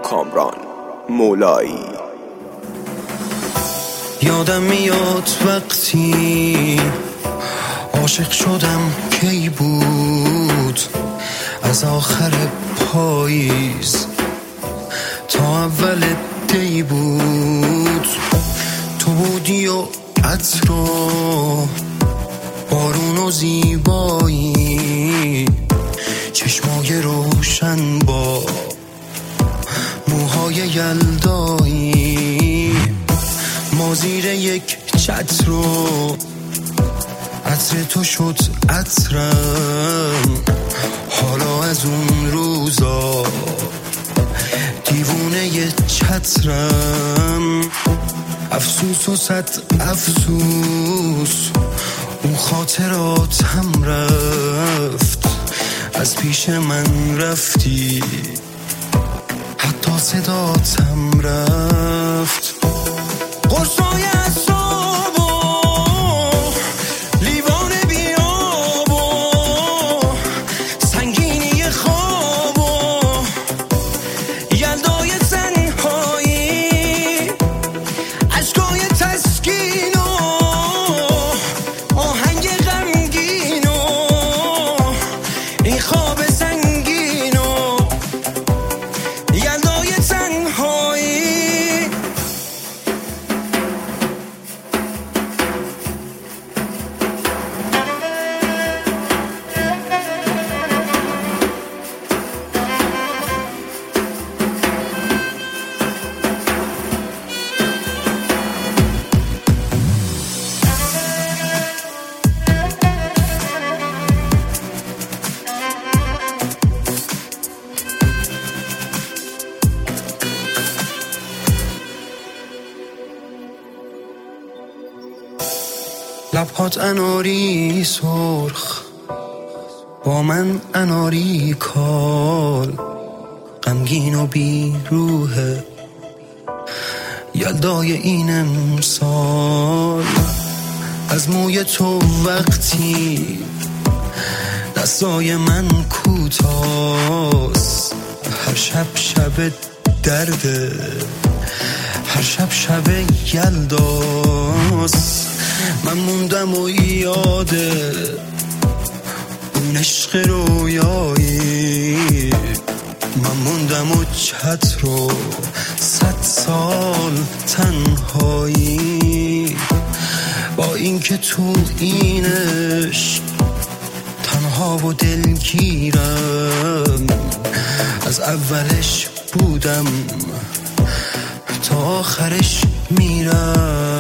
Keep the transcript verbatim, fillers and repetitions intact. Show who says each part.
Speaker 1: کامران مولایی.
Speaker 2: یادم میاد وقتی عاشق شدم کی بود، از آخر پاییز تا اول دی بود. تو بودی و عطر و بارون و زیبایی، چشمای روشن با موهای یلدایی. ما زیر یک چتر و عطر تو شد عطرم. حالا از اون روزا دیوونه ی چترم. افسوس و صد افسوس اون خاطراتم رفت، از پیش من رفتی حتی صداتم رفت. قرصای اعصاب و لیوان بیاب و سنگینی خواب و یلدای تنهایی، عشقای تسکین و آهنگ غمگین و این خواب سنگین و یلدای تنهایی. لبهات اناری سرخ با من اناری کال، غمگین و بی روحه یلدای این امسال. از موی تو وقتی دستای من کوتاست، هر شب شب درده هر شب شب یلداست. من موندم و یاده اون عشق رویایی، من موندم و چتر و صد سال تنهایی. با این که تو این عشق تنها و دلگیرم، از اولش بودم تا آخرش میرم.